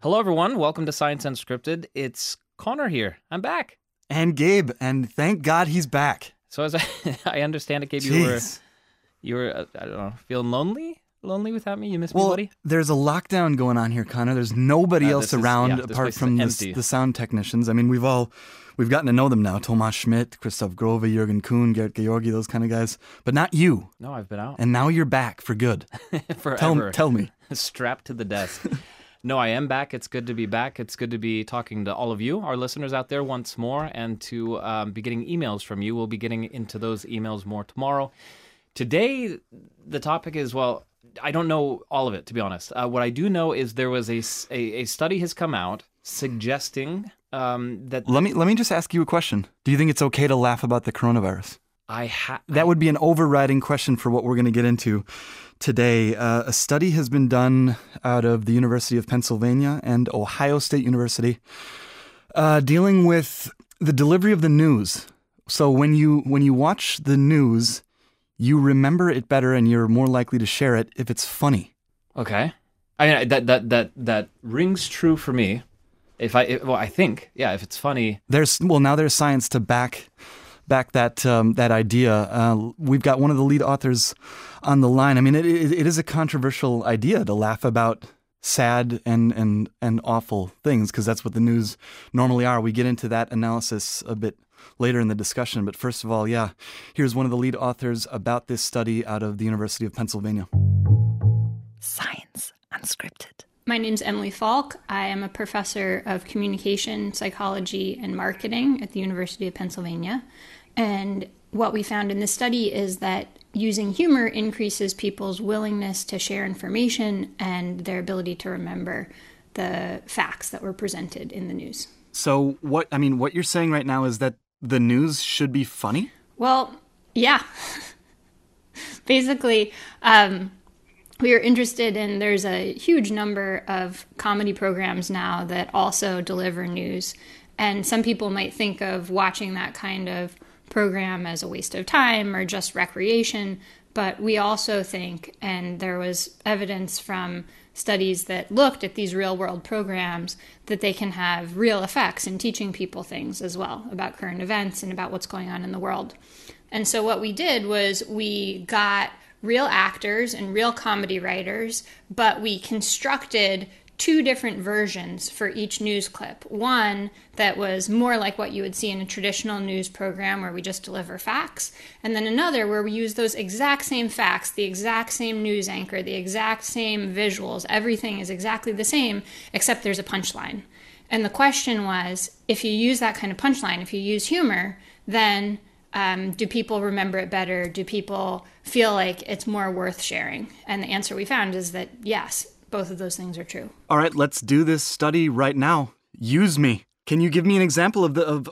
Hello, everyone. Welcome to Science Unscripted. It's Connor here. I'm back. And Gabe, and thank God he's back. So as I understand it, Gabe, Jeez. you were I don't know, feeling lonely without me? You miss me, buddy? There's a lockdown going on here, Connor. There's nobody else around apart from the sound technicians. I mean, we've gotten to know them now. Thomas Schmidt, Christoph Grove, Jürgen Kuhn, Gert Georgi, those kind of guys. But not you. No, I've been out. And now you're back for good. Forever. Tell me. Strapped to the desk. No, I am back. It's good to be back. It's good to be talking to all of you, our listeners out there once more, and to be getting emails from you. We'll be getting into those emails more tomorrow. Today, the topic is, well, I don't know all of it, to be honest. What I do know is there was a study has come out suggesting that... Let me just ask you a question. Do you think it's okay to laugh about the coronavirus? That would be an overriding question for what we're going to get into today. A study has been done out of the University of Pennsylvania and Ohio State University dealing with the delivery of the news. So when you watch the news, you remember it better and you're more likely to share it if it's funny. Okay. I mean, that rings true for me. I think, if it's funny. Now there's science to back that idea. We've got one of the lead authors on the line. I mean, it is a controversial idea to laugh about sad and awful things, because that's what the news normally are. We get into that analysis a bit later in the discussion. But first of all, here's one of the lead authors about this study out of the University of Pennsylvania. Science Unscripted. My name's Emily Falk. I am a professor of communication, psychology, and marketing at the University of Pennsylvania. And what we found in this study is that using humor increases people's willingness to share information and their ability to remember the facts that were presented in the news. So what you're saying right now is that the news should be funny? Well, yeah. Basically, we are interested in, there's a huge number of comedy programs now that also deliver news. And some people might think of watching that kind of program as a waste of time or just recreation. But we also think, and there was evidence from studies that looked at these real world programs, that they can have real effects in teaching people things as well about current events and about what's going on in the world. And so what we did was we got real actors and real comedy writers, but we constructed two different versions for each news clip. One that was more like what you would see in a traditional news program where we just deliver facts, and then another where we use those exact same facts, the exact same news anchor, the exact same visuals, everything is exactly the same, except there's a punchline. And the question was, if you use that kind of punchline, if you use humor, then do people remember it better? Do people feel like it's more worth sharing? And the answer we found is that yes, both of those things are true. All right, let's do this study right now. Use me. Can you give me an example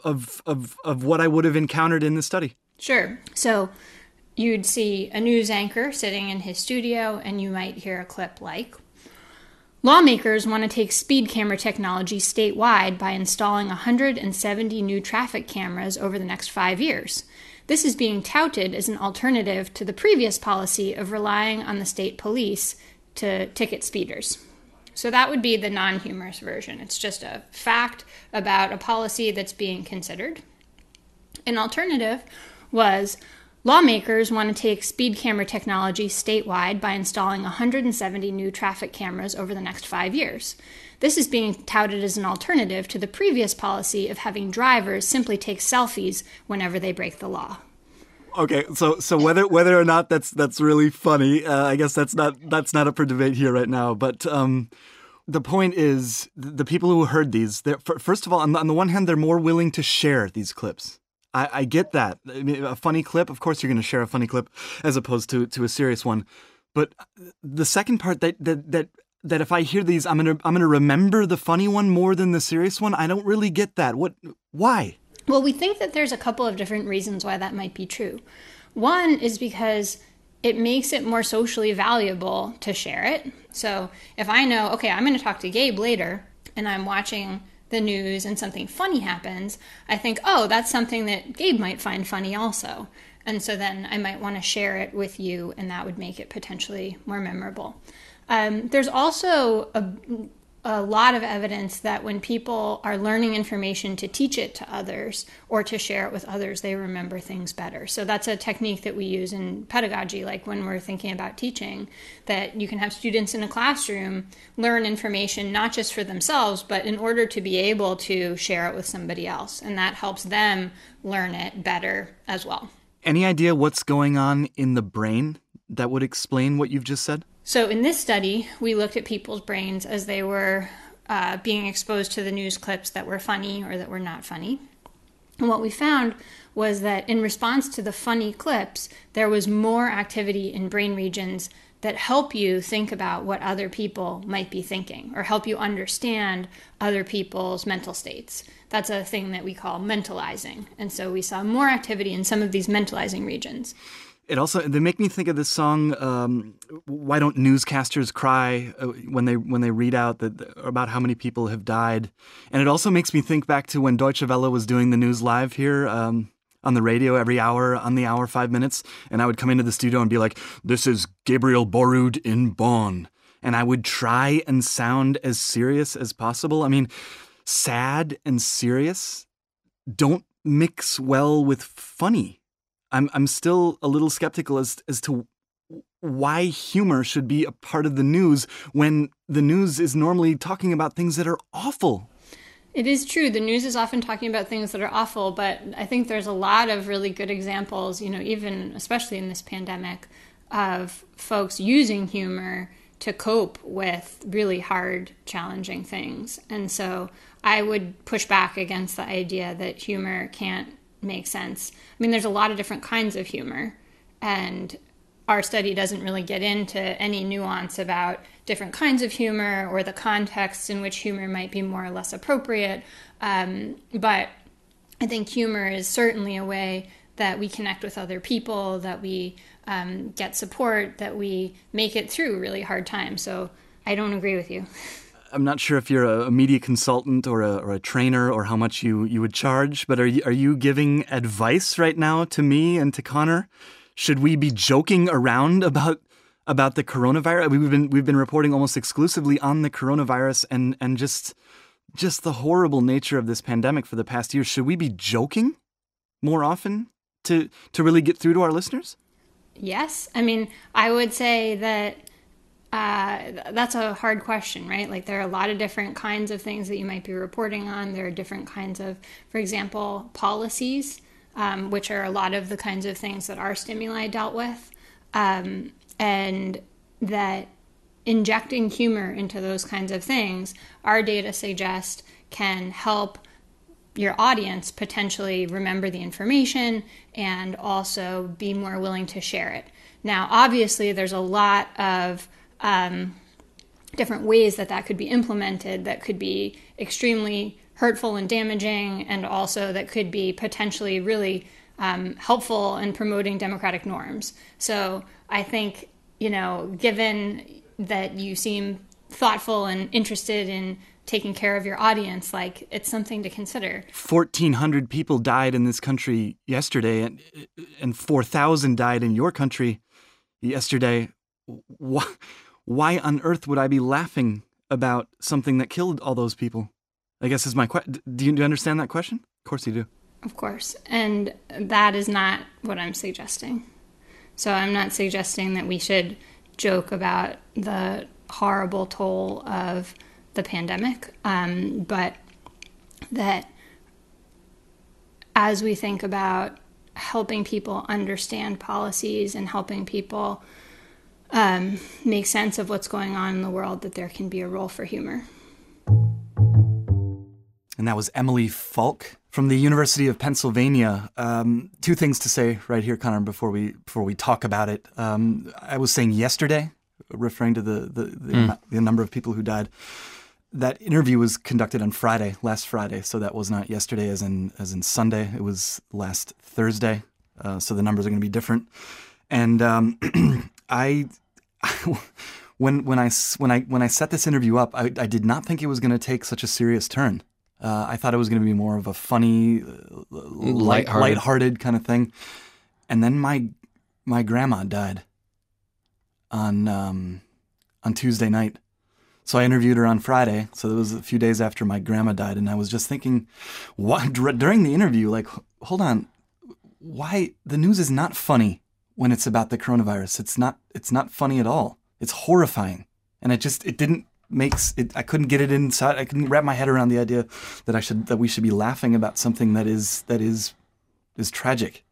of what I would have encountered in this study? Sure. So you'd see a news anchor sitting in his studio, and you might hear a clip like, lawmakers want to take speed camera technology statewide by installing 170 new traffic cameras over the next 5 years. This is being touted as an alternative to the previous policy of relying on the state police to ticket speeders. So that would be the non-humorous version. It's just a fact about a policy that's being considered. An alternative was, lawmakers want to take speed camera technology statewide by installing 170 new traffic cameras over the next 5 years. This is being touted as an alternative to the previous policy of having drivers simply take selfies whenever they break the law. Okay, so whether or not that's really funny, I guess that's not up for debate here right now. But the point is, the people who heard these, first of all, on the one hand, they're more willing to share these clips. I get that. I mean, a funny clip, of course, you're going to share a funny clip as opposed to a serious one. But the second part, that if I hear these, I'm gonna remember the funny one more than the serious one. I don't really get that. Why? Well, we think that there's a couple of different reasons why that might be true. One is because it makes it more socially valuable to share it. So if I know, okay, I'm going to talk to Gabe later, and I'm watching the news and something funny happens, I think, oh, that's something that Gabe might find funny also. And so then I might want to share it with you, and that would make it potentially more memorable. There's also a lot of evidence that when people are learning information to teach it to others or to share it with others, they remember things better. So that's a technique that we use in pedagogy, like when we're thinking about teaching, that you can have students in a classroom learn information not just for themselves, but in order to be able to share it with somebody else. And that helps them learn it better as well. Any idea what's going on in the brain that would explain what you've just said? So in this study, we looked at people's brains as they were being exposed to the news clips that were funny or that were not funny. And what we found was that in response to the funny clips, there was more activity in brain regions that help you think about what other people might be thinking or help you understand other people's mental states. That's a thing that we call mentalizing. And so we saw more activity in some of these mentalizing regions. They make me think of this song, Why Don't Newscasters Cry, when they read out about how many people have died. And it also makes me think back to when Deutsche Welle was doing the news live here on the radio every hour, on the hour, 5 minutes. And I would come into the studio and be like, this is Gabriel Borud in Bonn. And I would try and sound as serious as possible. I mean, sad and serious don't mix well with funny. I'm still a little skeptical as to why humor should be a part of the news when the news is normally talking about things that are awful. It is true. The news is often talking about things that are awful, but I think there's a lot of really good examples, even especially in this pandemic, of folks using humor to cope with really hard, challenging things. And so I would push back against the idea that humor can't make sense. I mean, there's a lot of different kinds of humor, and our study doesn't really get into any nuance about different kinds of humor or the contexts in which humor might be more or less appropriate. But I think humor is certainly a way that we connect with other people, that we get support, that we make it through really hard times. So I don't agree with you. I'm not sure if you're a media consultant or a trainer or how much you would charge, but are you giving advice right now to me and to Connor? Should we be joking around about the coronavirus? We've been reporting almost exclusively on the coronavirus and just the horrible nature of this pandemic for the past year. Should we be joking more often to really get through to our listeners? Yes. I mean, I would say that that's a hard question, right? Like there are a lot of different kinds of things that you might be reporting on. There are different kinds of, for example, policies, which are a lot of the kinds of things that our stimuli dealt with. And that injecting humor into those kinds of things, our data suggest can help your audience potentially remember the information and also be more willing to share it. Now, obviously, there's a lot of different ways that could be implemented that could be extremely hurtful and damaging, and also that could be potentially really helpful in promoting democratic norms. So I think, given that you seem thoughtful and interested in taking care of your audience, like it's something to consider. 1,400 people died in this country yesterday, and 4,000 died in your country yesterday. Why on earth would I be laughing about something that killed all those people? I guess is my question. Do you understand that question? Of course you do. Of course. And that is not what I'm suggesting. So I'm not suggesting that we should joke about the horrible toll of the pandemic, but that as we think about helping people understand policies and helping people make sense of what's going on in the world, that there can be a role for humor. And that was Emily Falk from the University of Pennsylvania. Two things to say right here, Connor, before we talk about it. I was saying yesterday, referring to the number of people who died. That interview was conducted on last Friday, so that was not yesterday as in Sunday. It was last Thursday, so the numbers are going to be different. And when I set this interview up, I did not think it was going to take such a serious turn. I thought it was going to be more of a funny, lighthearted kind of thing. And then my grandma died on Tuesday night. So I interviewed her on Friday. So it was a few days after my grandma died. And I was just thinking, during the interview, like, hold on, why the news is not funny when it's about the coronavirus. It's not funny at all. It's horrifying. And I couldn't get it inside. I couldn't wrap my head around the idea that we should be laughing about something that is tragic.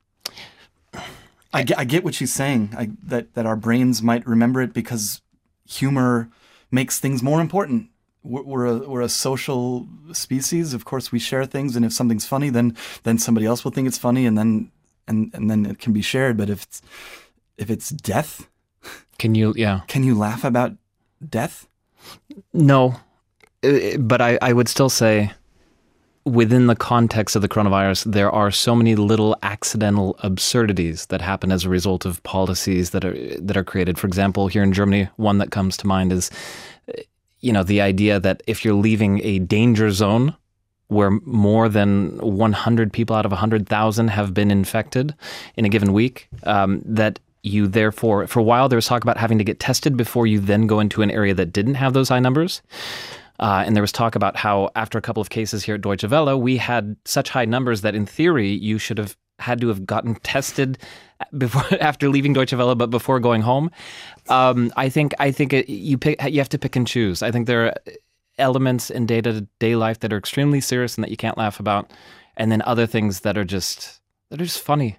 I get what she's saying. That our brains might remember it because humor makes things more important. We're a social species. Of course, we share things, and if something's funny, then somebody else will think it's funny, and then it can be shared. But if it's death, can you laugh about death? No, but I would still say, within the context of the coronavirus, there are so many little accidental absurdities that happen as a result of policies that are created. For example, here in Germany, one that comes to mind is, the idea that if you're leaving a danger zone where more than 100 people out of 100,000 have been infected in a given week, that you therefore, for a while there was talk about having to get tested before you then go into an area that didn't have those high numbers. And there was talk about how after a couple of cases here at Deutsche Welle, we had such high numbers that in theory you should have had to have gotten tested before after leaving Deutsche Welle, but before going home. I think you have to pick and choose. I think there are elements in day-to-day life that are extremely serious and that you can't laugh about, and then other things that are just funny.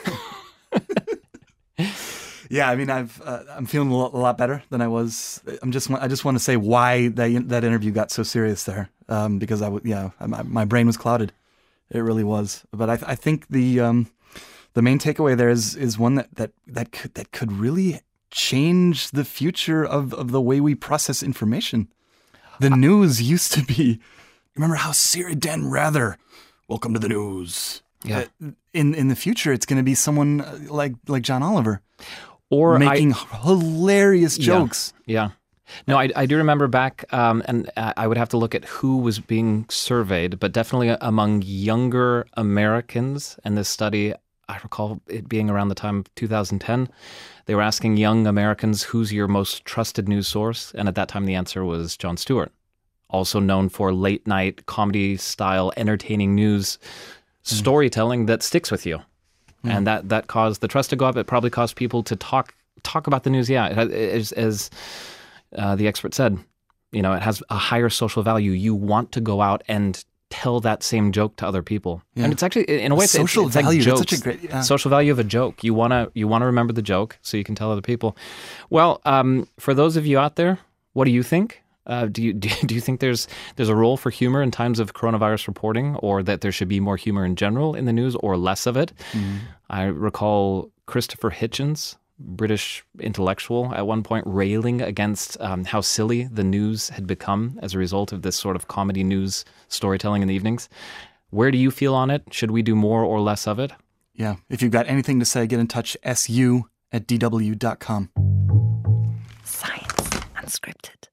Yeah, I mean, I'm feeling a lot better than I was. I just want to say why that interview got so serious there, because my brain was clouded. It really was. But I think the main takeaway there is one that could really change the future of the way we process information. The news used to be. Remember how serious Dan Rather? Welcome to the news. Yeah. In the future, it's going to be someone like John Oliver. Or making hilarious jokes. Yeah. No, I do remember back, and I would have to look at who was being surveyed, but definitely among younger Americans. And this study, I recall it being around the time of 2010. They were asking young Americans, who's your most trusted news source? And at that time, the answer was Jon Stewart, also known for late night comedy style entertaining news storytelling that sticks with you. And that caused the trust to go up. It probably caused people to talk about the news. Yeah, as the expert said, it has a higher social value. You want to go out and tell that same joke to other people. Yeah. And it's actually, in a way, social it's value. Like jokes. That's such a great social value of a joke. You want to remember the joke so you can tell other people. Well, for those of you out there, what do you think? Do you think there's a role for humor in times of coronavirus reporting, or that there should be more humor in general in the news or less of it? Mm-hmm. I recall Christopher Hitchens, British intellectual, at one point railing against how silly the news had become as a result of this sort of comedy news storytelling in the evenings. Where do you feel on it? Should we do more or less of it? Yeah. If you've got anything to say, get in touch, su@dw.com. Science Unscripted.